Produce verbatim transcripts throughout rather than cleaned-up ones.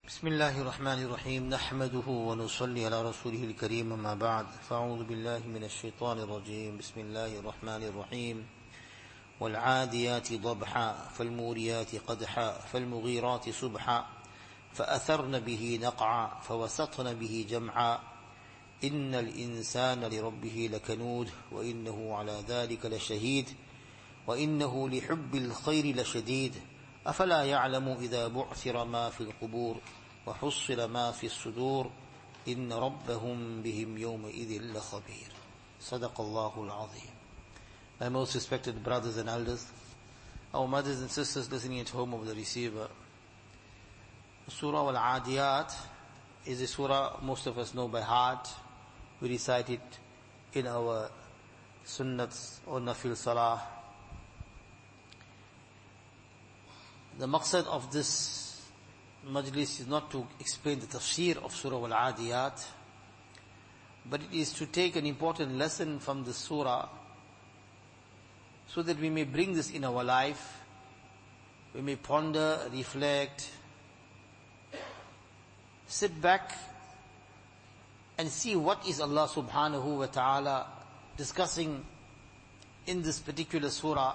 بسم الله الرحمن الرحيم نحمده ونصلي على رسوله الكريم أما بعد فأعوذ بالله من الشيطان الرجيم بسم الله الرحمن الرحيم والعاديات ضبحا فالموريات قدحا فالمغيرات صبحا فأثرن به نقعا فوسطن به جمعا إن الإنسان لربه لكنود وإنه على ذلك لشهيد وإنه لحب الخير لشديد أفلا يعلم إذا بعثر ما في القبور وحصل ما في الصدور إن ربهم بهم يومئذ لخبير صدق الله العظيم. My most respected brothers and elders, our mothers and sisters listening at home over the receiver, Surah Al-Adiyat is a surah most of us know by heart. We recite it in our sunnats or nafil salah. The maqsad of this majlis is not to explain the tafsir of Surah Al-Adiyat, but it is to take an important lesson from the surah so that we may bring this in our life, we may ponder, reflect, sit back and see what is Allah subhanahu wa ta'ala discussing in this particular surah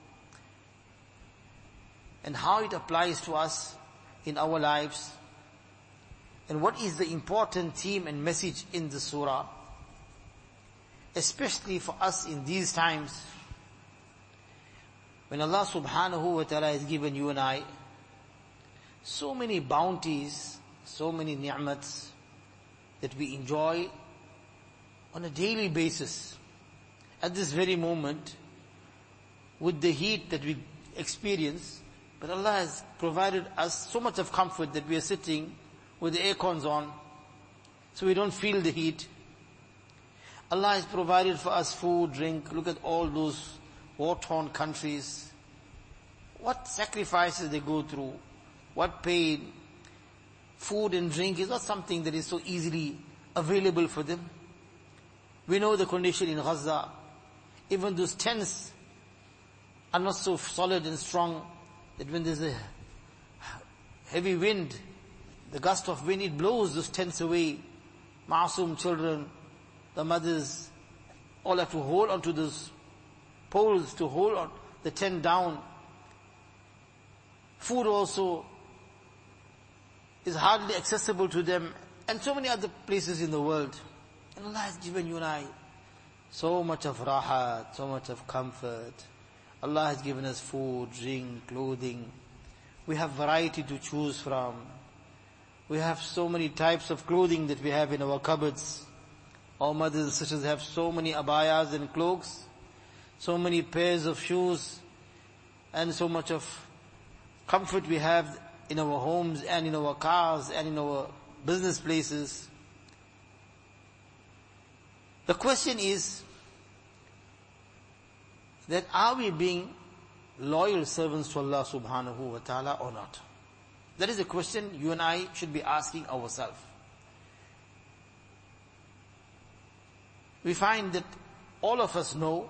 and how it applies to us in our lives, and what is the important theme and message in the surah, especially for us in these times when Allah subhanahu wa ta'ala has given you and I so many bounties, so many ni'mats that we enjoy on a daily basis. At this very moment, with the heat that we experience, but Allah has provided us so much of comfort that we are sitting with the air cons on, so we don't feel the heat. Allah has provided for us food, drink. Look at all those war-torn countries. What sacrifices they go through, what pain. Food and drink is not something that is so easily available for them. We know the condition in Gaza. Even those tents are not so solid and strong that when there's a heavy wind, the gust of wind, it blows those tents away. Masoom children, the mothers, all have to hold onto those poles to hold on the tent down. Food also is hardly accessible to them, and so many other places in the world. And Allah has given you and I so much of rahat, so much of comfort. Allah has given us food, drink, clothing. We have variety to choose from. We have so many types of clothing that we have in our cupboards. Our mothers and sisters have so many abayas and cloaks, so many pairs of shoes, and so much of comfort we have in our homes and in our cars and in our business places. The question is that are we being loyal servants to Allah subhanahu wa ta'ala or not? That is a question you and I should be asking ourselves. We find that all of us know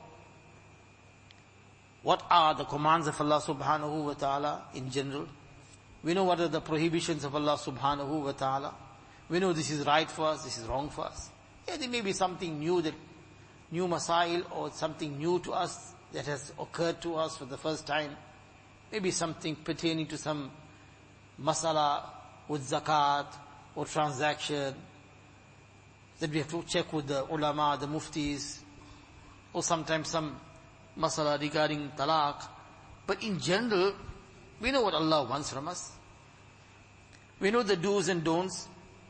what are the commands of Allah subhanahu wa ta'ala in general. We know what are the prohibitions of Allah subhanahu wa ta'ala. We know this is right for us, this is wrong for us. Yeah, there may be something new, that new masail or something new to us that has occurred to us for the first time. Maybe something pertaining to some masala with zakat or transaction that we have to check with the ulama, the muftis, or sometimes some masala regarding talaq. But in general, we know what Allah wants from us. We know the do's and don'ts.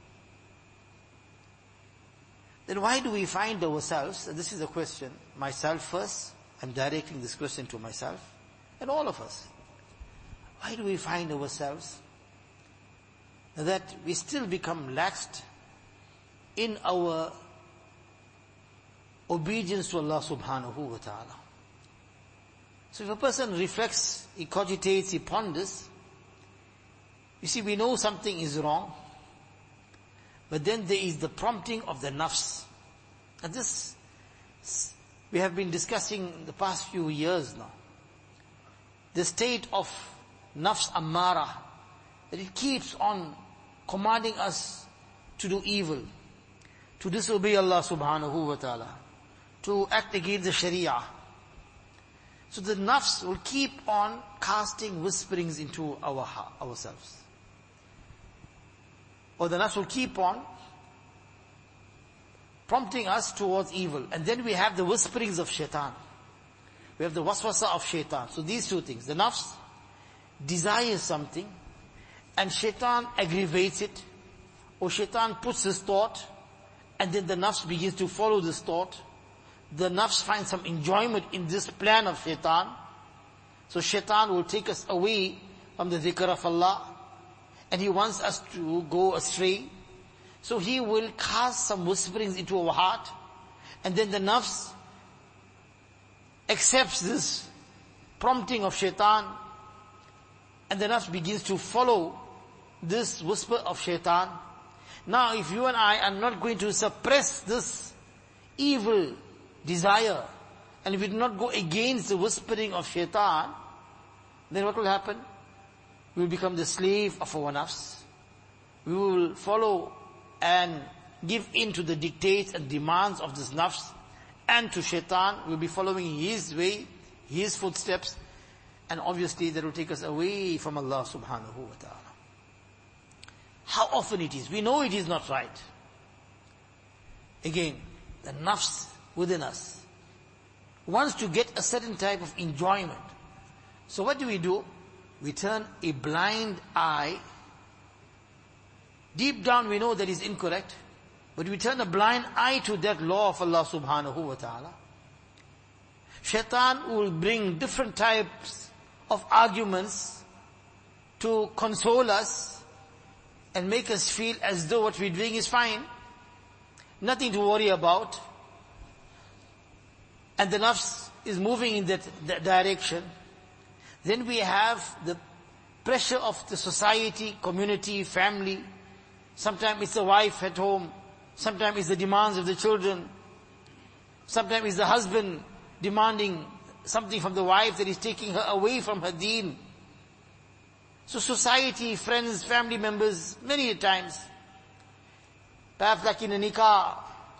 Then why do we find ourselves, and this is a question, myself first, I'm directing this question to myself, and all of us. Why do we find ourselves that we still become laxed in our obedience to Allah subhanahu wa ta'ala? So if a person reflects, he cogitates, he ponders, you see, we know something is wrong, but then there is the prompting of the nafs. And this, we have been discussing the past few years now. The state of nafs ammara, that it keeps on commanding us to do evil, to disobey Allah subhanahu wa ta'ala, to act against the Sharia. So the nafs will keep on casting whisperings into our ourselves. Or the nafs will keep on prompting us towards evil. And then we have the whisperings of shaitan. We have the waswasa of shaitan. So these two things. The nafs desires something, and shaitan aggravates it, or shaitan puts his thought, and then the nafs begins to follow this thought. The nafs finds some enjoyment in this plan of shaitan. So shaitan will take us away from the dhikr of Allah, and he wants us to go astray. So he will cast some whisperings into our heart, and then the nafs accepts this prompting of shaitan, and the nafs begins to follow this whisper of shaitan. Now if you and I are not going to suppress this evil desire, and if we do not go against the whispering of shaitan, then what will happen? We will become the slave of our nafs. We will follow and give in to the dictates and demands of this nafs, and to shaitan. We will be following his way, his footsteps, and obviously that will take us away from Allah subhanahu wa ta'ala. How often it is. We know it is not right. Again, the nafs within us wants to get a certain type of enjoyment. So what do we do? We turn a blind eye. Deep down we know that is incorrect, but we turn a blind eye to that law of Allah subhanahu wa ta'ala. Shaitan will bring different types of arguments to console us and make us feel as though what we're doing is fine, nothing to worry about. And the nafs is moving in that, that direction. Then we have the pressure of the society, community, family. Sometimes it's the wife at home. Sometimes it's the demands of the children. Sometimes it's the husband demanding something from the wife that is taking her away from her deen. So society, friends, family members, many times, perhaps like in a nikah,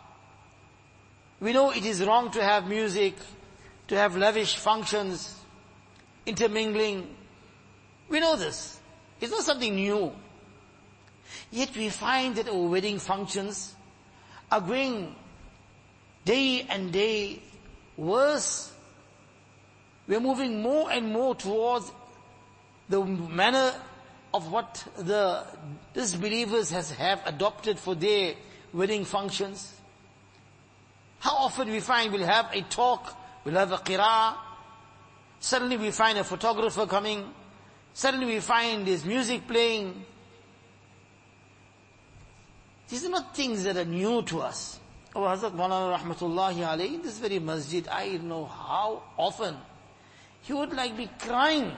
we know it is wrong to have music, to have lavish functions, intermingling. We know this. It's not something new. Yet we find that our wedding functions are going day and day worse. We are moving more and more towards the manner of what the disbelievers has have adopted for their wedding functions. How often we find we'll have a talk, we'll have a qira'ah, suddenly we find a photographer coming, suddenly we find there's music playing. These are not things that are new to us. Oh, Hazrat Maulana Rahmatullahi Alayhi, in this very masjid, I know how often he would like be crying,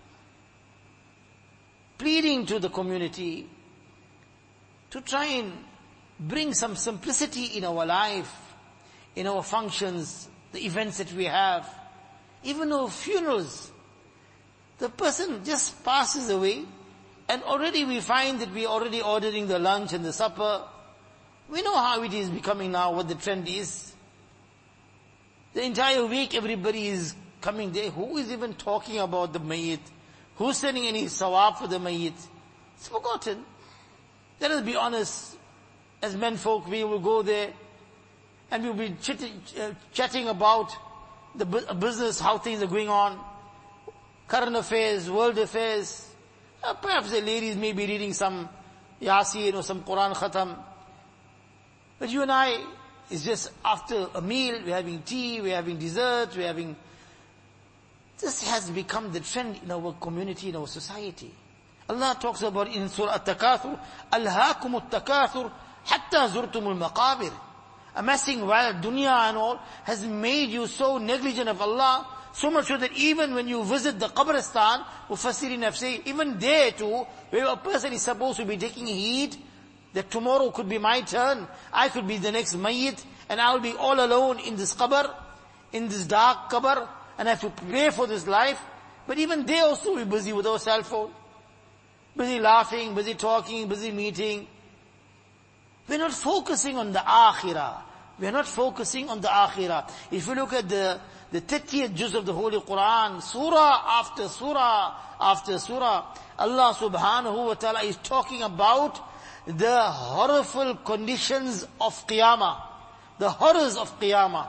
pleading to the community to try and bring some simplicity in our life, in our functions, the events that we have, even our funerals. The person just passes away, and already we find that we are already ordering the lunch and the supper. We know how it is becoming now, what the trend is. The entire week everybody is coming there. Who is even talking about the mayyit? Who's sending any sawab for the mayyit? It's forgotten. Let us be honest. As men folk, we will go there and we will be chitting, uh, chatting about the bu- business, how things are going on, current affairs, world affairs. Uh, perhaps the ladies may be reading some Yasin or some Quran Khatam. But you and I, it's just after a meal, we're having tea, we're having dessert, we're having... This has become the trend in our community, in our society. Allah talks about in Surah At-Takathur, أَلْهَاكُمُ التَّكَاثُرُ حَتَّى زُرْتُمُ الْمَقَابِرِ. Amassing wealth, dunya and all, has made you so negligent of Allah, so much so that even when you visit the Qabristan, Mufassirin have said, even there too, where a person is supposed to be taking heed, that tomorrow could be my turn, I could be the next mayyit, and I will be all alone in this qabr, in this dark qabr, and I have to pray for this life. But even there also we're busy with our cell phone. busy laughing, busy talking, busy meeting. We're not focusing on the akhirah. We're not focusing on the akhirah. If you look at the, the thirtieth juz of the Holy Quran, surah after surah after surah, Allah subhanahu wa ta'ala is talking about the horrible conditions of Qiyamah. The horrors of Qiyamah.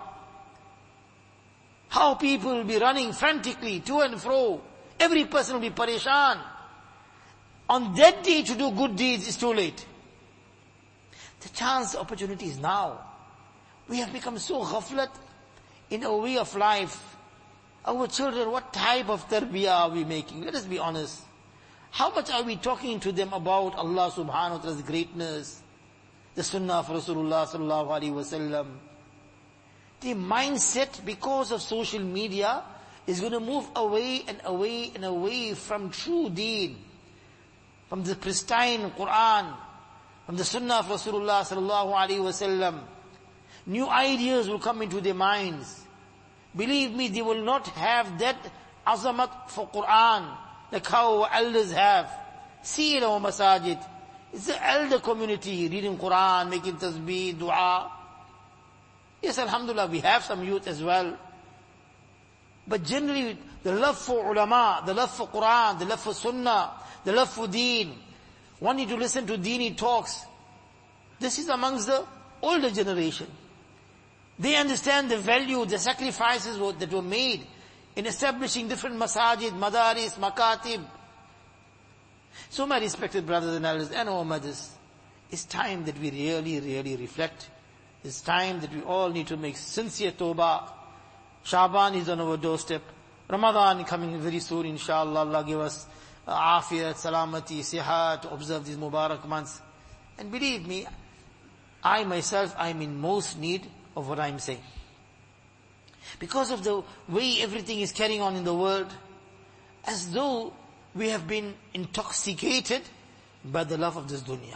How people will be running frantically to and fro. Every person will be pareshan. On that day to do good deeds is too late. The chance, the opportunity is now. We have become so ghaflat in our way of life. Our children, what type of tarbiyah are we making? Let us be honest. How much are we talking to them about Allah subhanahu wa ta'ala's greatness? The sunnah of Rasulullah sallallahu alaihi wasallam. The mindset, because of social media, is going to move away and away and away from true deen, from the pristine Quran, from the sunnah of Rasulullah sallallahu alaihi wasallam. New ideas will come into their minds. Believe me, they will not have that azamat for Quran, like how our elders have. See in our masajid, it's the elder community reading Quran, making tasbih, dua. Yes, alhamdulillah, we have some youth as well. But generally, the love for ulama, the love for Quran, the love for sunnah, the love for deen, wanting to listen to deeni talks, this is amongst the older generation. They understand the value, the sacrifices that were made in establishing different masajid, madaris, makatib. So my respected brothers and elders and our mothers, it's time that we really, really reflect. It's time that we all need to make sincere tawbah. Shaban is on our doorstep. Ramadan coming very soon, inshallah. Allah give us uh, afiyat, salamati, sihat to observe these Mubarak months. And believe me, I myself, I'm in most need of what I'm saying. Because of the way everything is carrying on in the world, as though we have been intoxicated by the love of this dunya.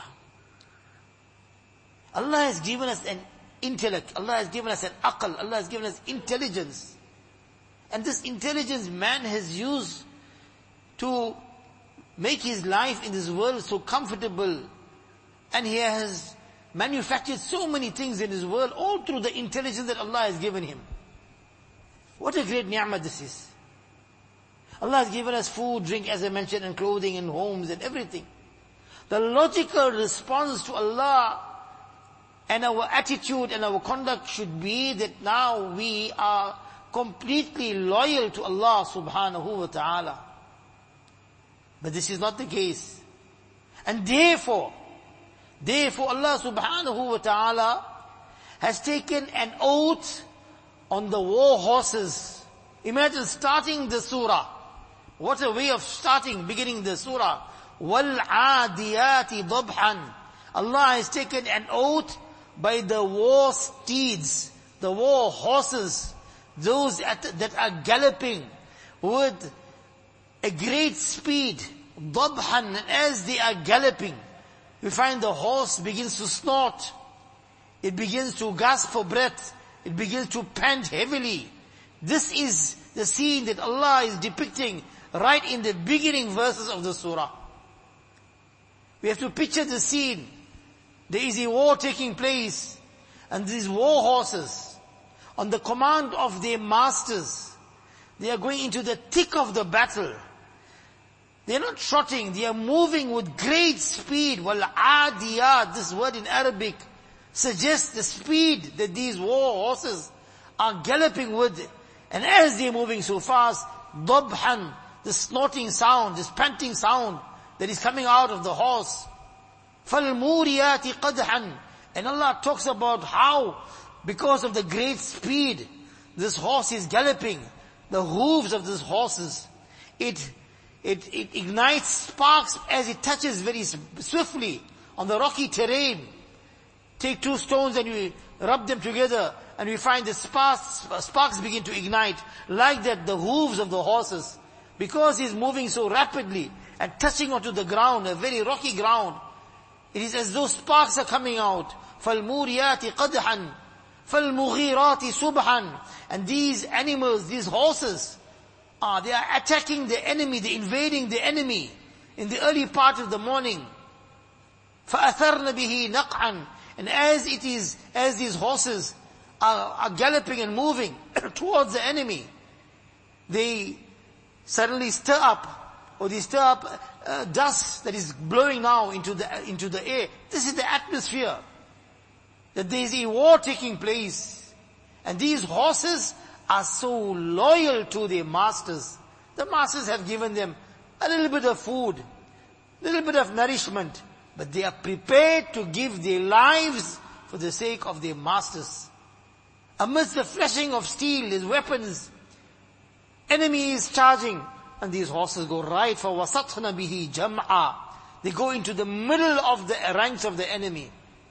Allah has given us an intellect, Allah has given us an aql, Allah has given us intelligence. And this intelligence man has used to make his life in this world so comfortable. And he has manufactured so many things in his world, all through the intelligence that Allah has given him. What a great ni'mah this is. Allah has given us food, drink, as I mentioned, and clothing, and homes, and everything. The logical response to Allah and our attitude and our conduct should be that now we are completely loyal to Allah subhanahu wa ta'ala. But this is not the case. And therefore, therefore Allah subhanahu wa ta'ala has taken an oath on the war horses. Imagine starting the surah. What a way of starting, beginning the surah. وَالْعَادِيَاتِ ضَبْحًا. Allah has taken an oath by the war steeds, the war horses, those that are galloping with a great speed. ضَبْحًا. And as they are galloping, we find the horse begins to snort. It begins to gasp for breath. It begins to pant heavily. This is the scene that Allah is depicting right in the beginning verses of the surah. We have to picture the scene. There is a war taking place, and these war horses, on the command of their masters, they are going into the thick of the battle. They are not trotting, they are moving with great speed. Wal-adiyat, this word in Arabic, suggests the speed that these war horses are galloping with. And as they are moving so fast, dabhan, the snorting sound, this panting sound that is coming out of the horse. فَالْمُورِيَاتِ قَدْحًا. And Allah talks about how, because of the great speed this horse is galloping, the hooves of these horses, it, it, it ignites sparks as it touches very swiftly on the rocky terrain. Take two stones and we rub them together and we find the sparks, sparks begin to ignite. Like that, the hooves of the horses, because he's moving so rapidly and touching onto the ground, a very rocky ground, it is as though sparks are coming out. فَالْمُورِيَاتِ قَدْحًا فَالْمُغِيرَاتِ صُبْحًا. And these animals, these horses, ah, they are attacking the enemy, they're invading the enemy. in the early part of the morning. فَأَثَرْنَ بِهِ نَقْعًا. And as it is, as these horses are, are galloping and moving towards the enemy, they suddenly stir up, or they stir up uh, dust that is blowing now into the, into the air. This is the atmosphere. That there is a war taking place. And these horses are so loyal to their masters. The masters have given them a little bit of food, a little bit of nourishment, but they are prepared to give their lives for the sake of their masters. Amidst the flashing of steel, his weapons, enemy is charging, and these horses go right for وَسَطْنَ بِهِ جَمْعًا. They go into the middle of the ranks of the enemy.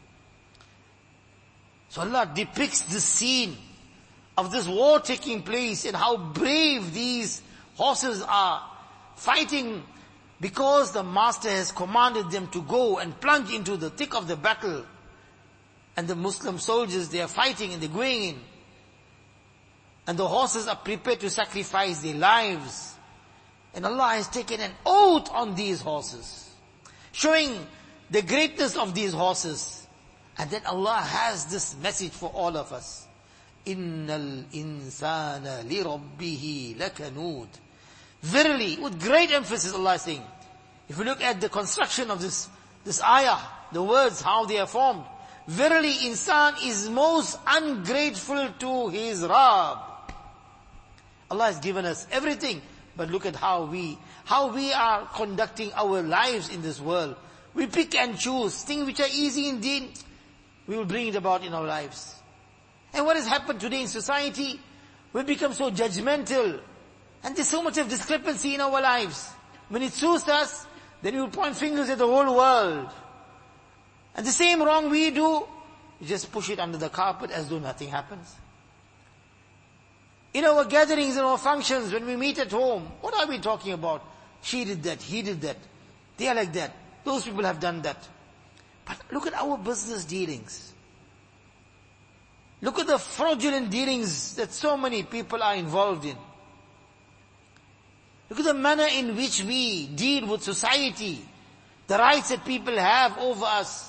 So Allah depicts this scene of this war taking place and how brave these horses are, fighting because the master has commanded them to go and plunge into the thick of the battle. And the Muslim soldiers, they are fighting and they're going in. And the horses are prepared to sacrifice their lives. And Allah has taken an oath on these horses, showing the greatness of these horses. And then Allah has this message for all of us. Innal insana li rabbihi lakanud. Verily, with great emphasis Allah is saying. If you look at the construction of this, this ayah, the words, how they are formed. Verily, insan is most ungrateful to his Rabb. Allah has given us everything, but look at how we, how we are conducting our lives in this world. We pick and choose things which are easy indeed. We will bring it about in our lives. And what has happened today in society? We've become so judgmental. And there's so much of discrepancy in our lives. When it suits us, then we will point fingers at the whole world. And the same wrong we do, we just push it under the carpet as though nothing happens. In our gatherings, in our functions, when we meet at home, what are we talking about? She did that, he did that. They are like that. Those people have done that. But look at our business dealings. Look at the fraudulent dealings that so many people are involved in. Look at the manner in which we deal with society, the rights that people have over us.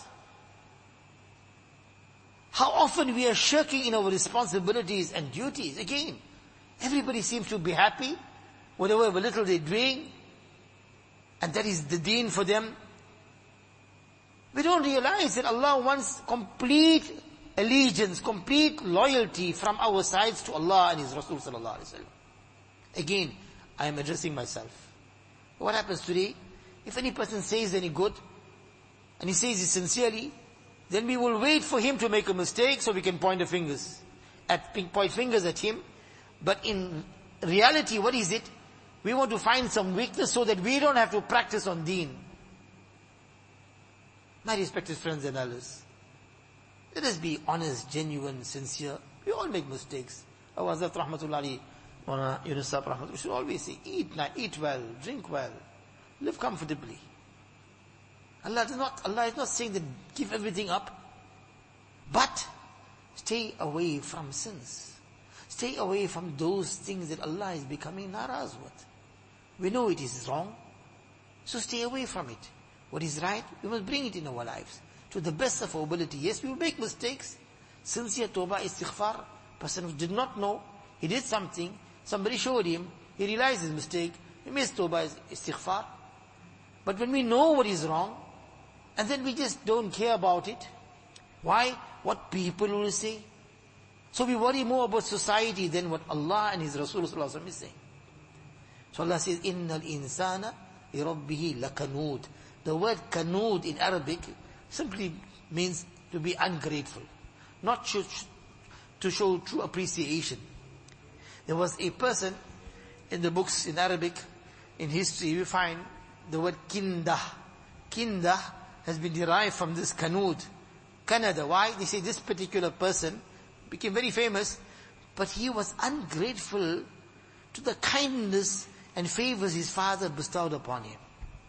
How often we are shirking in our responsibilities and duties. Again, everybody seems to be happy, whatever little they're doing, and that is the deen for them. We don't realize that Allah wants complete allegiance, complete loyalty from our sides to Allah and His Rasul sallallahu alaihi wasallam. Again, I am addressing myself. What happens today? If any person says any good, and he says it sincerely, then we will wait for him to make a mistake so we can point the fingers at point fingers at him. But in reality, what is it? We want to find some weakness so that we don't have to practice on deen. My respected friends and elders, let us be honest, genuine, sincere. We all make mistakes. Our Hazrat Rahmatullahi, Mawlana Yunus Sahib Rahmatullah, we should always say, eat, eat well, drink well, live comfortably. Allah is not, Allah is not saying that give everything up, but stay away from sins. Stay away from those things that Allah is becoming naraz with. We know it is wrong, so stay away from it. What is right, we must bring it in our lives to the best of our ability. Yes, we will make mistakes. Sincere tawbah, istighfar. Person who did not know, he did something, somebody showed him, he realized his mistake, he makes tawbah, istighfar. But when we know what is wrong, and then we just don't care about it, why? What people will say. So we worry more about society than what Allah and His Rasul sallallahu alaihi wasallam is saying. So Allah says, Innal insana li rabbihi lakanud. The word kanud in Arabic simply means to be ungrateful, not to, to show true appreciation. There was a person in the books in Arabic, in history, we find the word kindah. Kindah has been derived from this kanud. Canada. Why? They say this particular person became very famous, but he was ungrateful to the kindness and favors his father bestowed upon him.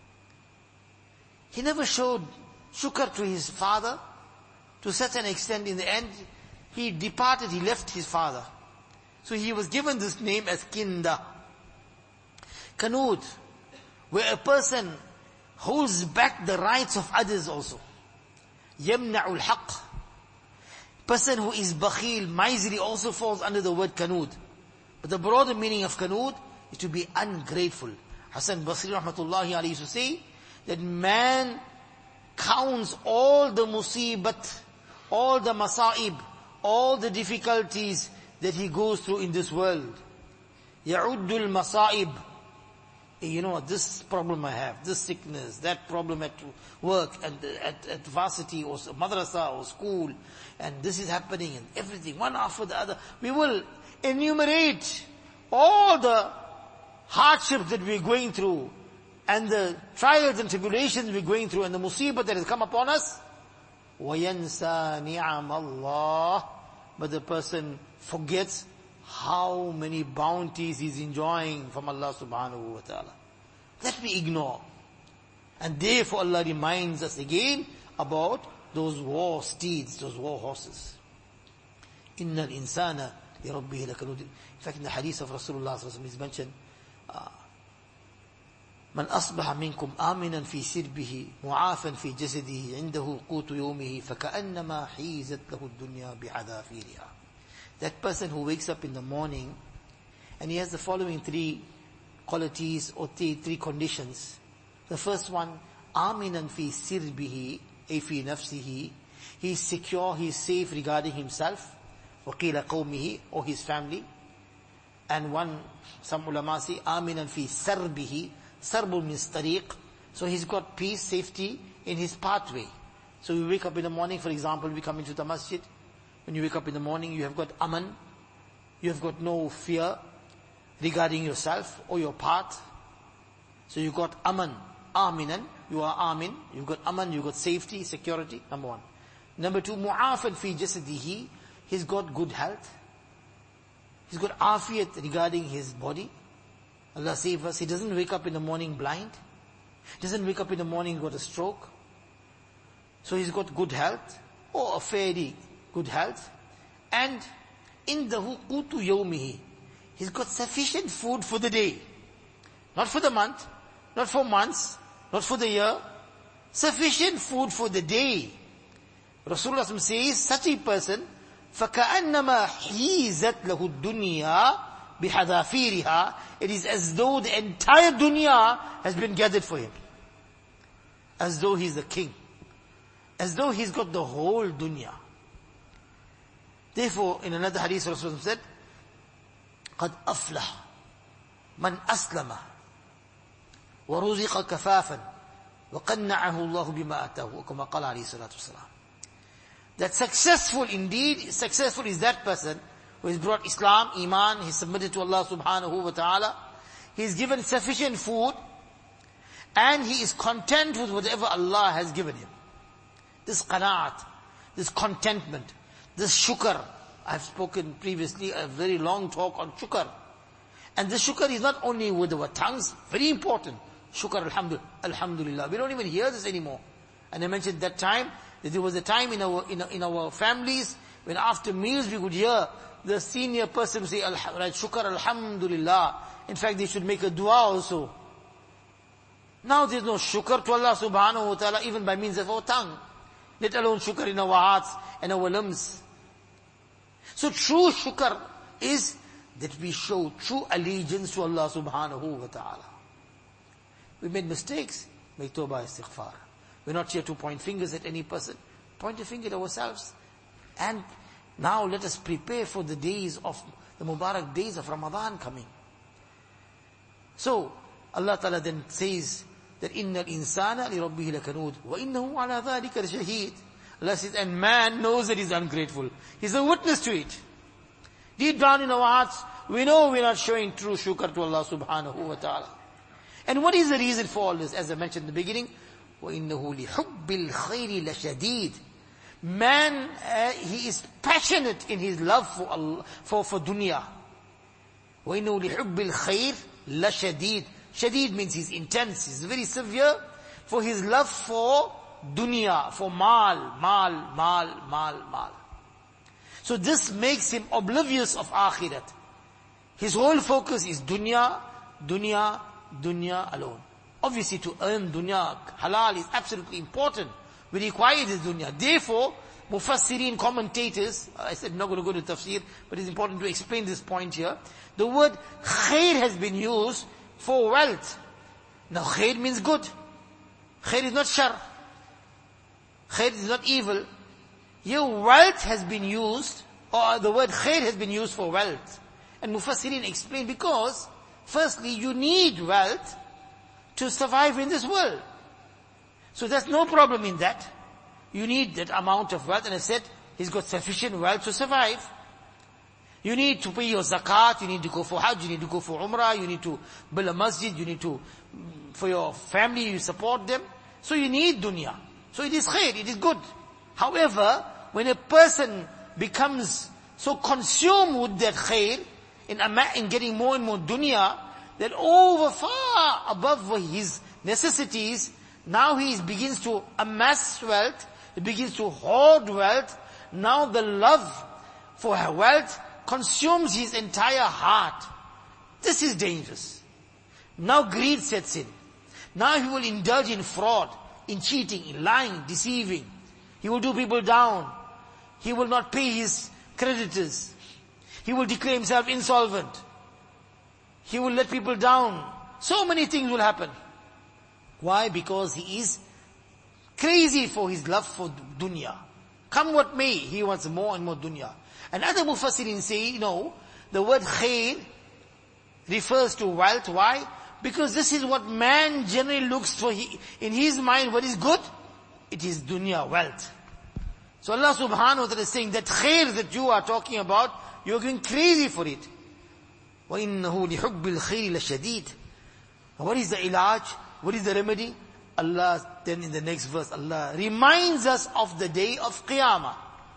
He never showed shukr to his father to such an extent. In the end, he departed, he left his father. So he was given this name as Kinda. Kanud, where a person holds back the rights of others also. يَمْنَعُ الْحَقِّ. Person who is bakhil, miserly, also falls under the word kanud. But the broader meaning of kanud is to be ungrateful. Hasan Basri rahmatullahi alayhi used to say that man counts all the musibat, all the masaib, all the difficulties that he goes through in this world. يَعُدُّ الْمَصَائِبِ. You know, this problem I have, this sickness, that problem at work, and at, at varsity or madrasa or school, and this is happening, and everything, one after the other. We will enumerate all the hardships that we're going through, and the trials and tribulations we're going through, and the musibah that has come upon us. وَيَنْسَى نِعَمَ اللَّهِ. But the person forgets how many bounties he's enjoying from Allah subhanahu wa ta'ala. That we ignore. And therefore Allah reminds us again about those war steeds, those war horses. إِنَّ الْإِنسَانَ لِرَبِّهِ لَكَنُودٍ. In fact, in the hadith of Rasulullah sallallahu alaihi wasallam is mentioned, uh, من أصبح منكم آمنا في سربه معافا في جسده عنده قوت يومه فكأنما حيزت له الدنيا بحذافيرها. That person who wakes up in the morning and he has the following three qualities or three, three conditions. The first one, آمنا في سربه أي في نفسه. He is secure, he is safe regarding himself, وقيل قومه, or his family. And one, some ulama say, آمنا في سربه. Sarbul means tariq. So he's got peace, safety in his pathway. So you wake up in the morning, for example, we come into the masjid. When you wake up in the morning, you have got aman. You have got no fear regarding yourself or your path. So you got aman, aminan. You are amin. You've got aman, you've got safety, security, number one. Number two, mu'afan fi jasadihi. He's got good health. He's got afiyat regarding his body. Allah save us. He doesn't wake up in the morning blind. He doesn't wake up in the morning got a stroke. So he's got good health, or a fairly good health. And in the qutu yawmihi, he's got sufficient food for the day. Not for the month, not for months, not for the year. Sufficient food for the day. Rasulullah says, such a person, فَكَأَنَّمَا حِيزَتْ لَهُ الدُّنْيَا بِحَذَافِيرِهَا. It is as though the entire dunya has been gathered for him. As though he's the king. As though he's got the whole dunya. Therefore, in another hadith, Rasulullah said, قَدْ أَفْلَحَ مَنْ أَسْلَمَ وَرُزِقَ كَفَافًا وَقَنَّعَهُ اللَّهُ بِمَا أَتَاهُ وَكَمَا قَالَ عَلَيْهِ الصَّلَاةُ وَالسَّلَامُ. That successful indeed, successful is that person who has brought Islam, Iman, he's submitted to Allah subhanahu wa ta'ala, he's given sufficient food, and he is content with whatever Allah has given him. This qanaat, this contentment, this shukr. I've spoken previously a very long talk on shukr. And this shukr is not only with our tongues, very important. Shukr, alhamdulillah, alhamdulillah. We don't even hear this anymore. And I mentioned that time, that there was a time in our, in, in our families, when after meals we would hear the senior person say, right, shukr, alhamdulillah. In fact, they should make a dua also. Now there's no shukr to Allah subhanahu wa ta'ala, even by means of our tongue. Let alone shukr in our hearts and our limbs. So true shukr is that we show true allegiance to Allah subhanahu wa ta'ala. We made mistakes, make tawbah istighfar. We're not here to point fingers at any person. Point a finger at ourselves. And now let us prepare for the days of, the Mubarak days of Ramadan coming. So, Allah Ta'ala then says that إِنَّ الْإِنسَانَ لِرَبِّهِ لَكَنُودٍ وَإِنَّهُ عَلَى ذَلِكَ لَشَهِيدٌ. Allah says, and man knows that he's ungrateful. He's a witness to it. Deep down in our hearts, we know we're not showing true shukr to Allah subhanahu wa ta'ala. And what is the reason for all this? As I mentioned in the beginning, وَإِنَّهُ لِحُبِّ الْخَيْرِ لَشَدِيدٌ. Man, uh, he is passionate in his love for Allah, for, for dunya. وَإِنَّهُ لِحُبِّ الْخَيْرِ لَشَدِيدٌ. Shadid means he's intense, he's very severe for his love for dunya, for mal, mal, mal, mal, mal. So this makes him oblivious of akhirat. His whole focus is dunya, dunya, dunya alone. Obviously to earn dunya, halal is absolutely important. We require this dunya. Therefore, Mufassirin, commentators, I said I'm not going to go to tafsir, but it's important to explain this point here. The word khair has been used for wealth. Now khair means good. Khair is not shar. Khair is not evil. Your wealth has been used, or the word khair has been used for wealth. And Mufassirin explain because, firstly, you need wealth to survive in this world. So there's no problem in that. You need that amount of wealth, and I said, he's got sufficient wealth to survive. You need to pay your zakat, you need to go for hajj, you need to go for umrah, you need to build a masjid, you need to, for your family, you support them. So you need dunya. So it is khair, it is good. However, when a person becomes so consumed with that khair, in, in getting more and more dunya, that over far above his necessities, now he begins to amass wealth, he begins to hoard wealth. Now the love for wealth consumes his entire heart. This is dangerous. Now greed sets in. Now he will indulge in fraud, in cheating, in lying, deceiving. He will do people down. He will not pay his creditors. He will declare himself insolvent. He will let people down. So many things will happen. Why? Because he is crazy for his love for dunya. Come what may, he wants more and more dunya. And other mufassirin say, no, the word khair refers to wealth. Why? Because this is what man generally looks for. He, in his mind, what is good? It is dunya, wealth. So Allah subhanahu wa ta'ala is saying that khair that you are talking about, you're going crazy for it. وَإِنَّهُ لِحُبِّ الْخَيْرِ لَشَدِيدٌ. What is the ilaj? What is the remedy? Allah, then in the next verse, Allah reminds us of the day of Qiyamah.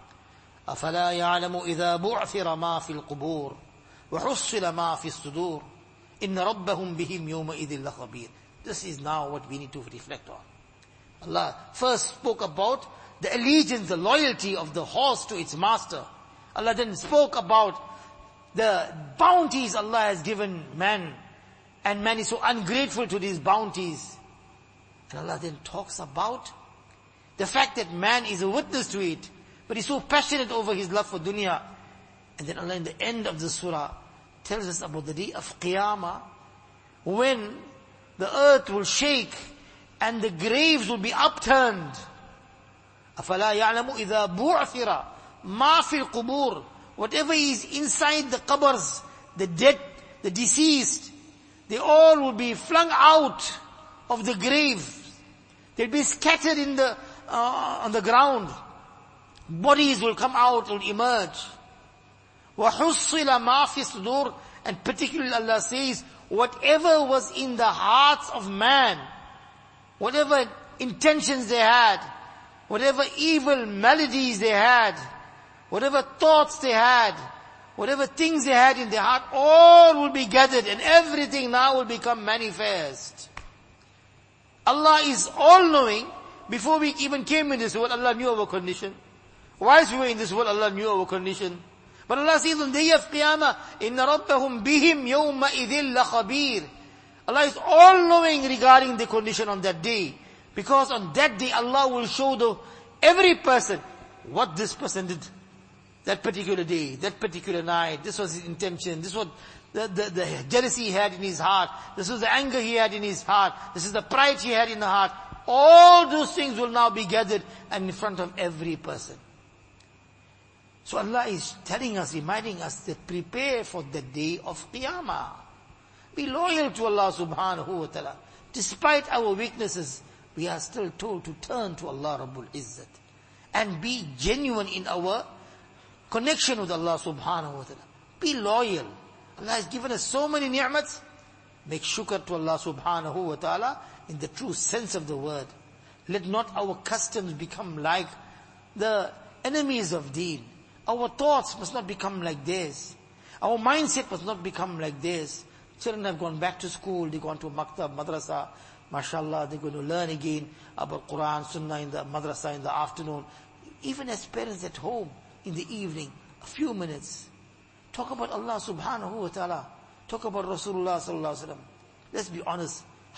أَفَلَا يَعْلَمُ إِذَا بُعْثِرَ مَا فِي الْقُبُورِ وَحُصِّلَ مَا فِي الصُّدُورِ إِنَّ رَبَّهُمْ بِهِمْ يَوْمَئِذٍ لَخَبِيرٌ. This is now what we need to reflect on. Allah first spoke about the allegiance, the loyalty of the horse to its master. Allah then spoke about the bounties Allah has given man, and man is so ungrateful to these bounties. And Allah then talks about the fact that man is a witness to it, but he's so passionate over his love for dunya. And then Allah in the end of the surah tells us about the day of Qiyamah, when the earth will shake and the graves will be upturned. أَفَلَا يَعْلَمُ إِذَا بُعْثِرَ مَا فِي الْقُبُورِ. Whatever is inside the qabrs, the dead, the deceased, they all will be flung out of the grave. They'll be scattered in the, uh, on the ground. Bodies will come out, will emerge. وَحُصِّلَ مَا فِي الصُّدُورِ. And particularly Allah says, whatever was in the hearts of man, whatever intentions they had, whatever evil maladies they had, whatever thoughts they had, whatever things they had in their heart, all will be gathered and everything now will become manifest. Allah is all-knowing. Before we even came in this world, Allah knew our condition. Whilst we were in this world, Allah knew our condition. But Allah says on the day of Qiyamah, إِنَّ رَبَّهُمْ بِهِمْ يَوْمَئِذٍ لَخَبِيرٌ. Allah is all-knowing regarding the condition on that day. Because on that day, Allah will show the every person what this person did. That particular day, that particular night, this was his intention, this was the, the, the jealousy he had in his heart, this was the anger he had in his heart, this is the pride he had in the heart. All those things will now be gathered and in front of every person. So Allah is telling us, reminding us that prepare for the day of Qiyamah. Be loyal to Allah subhanahu wa ta'ala. Despite our weaknesses, we are still told to turn to Allah Rabbul Izzat. And be genuine in our connection with Allah subhanahu wa ta'ala. Be loyal. Allah has given us so many ni'mats. Make shukr to Allah subhanahu wa ta'ala in the true sense of the word. Let not our customs become like the enemies of deen. Our thoughts must not become like theirs. Our mindset must not become like theirs. Children have gone back to school, they've gone to maktab, madrasa, mashallah, they're going to learn again about Quran, Sunnah in the madrasa in the afternoon. Even as parents at home, in the evening, a few minutes, talk about Allah subhanahu wa ta'ala, talk about Rasulullah sallallahu alaihi wasallam. Let's be honest,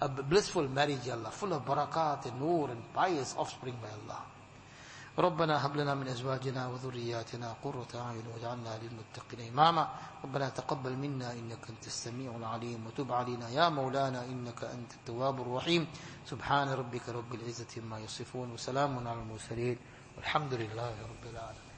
a blissful marriage, Ya Allah, full of barakat and noor and pious offspring, by Allah. ربنا هب لنا من أزواجنا وذرياتنا قرة أعين واجعلنا للمتقين إماما. ربنا تقبل منا إنك أنت السميع العليم وتب علينا يا مولانا إنك أنت التواب الرحيم. سبحان ربك رب العزة عما يصفون وسلام على المرسلين والحمد لله رب العالمين.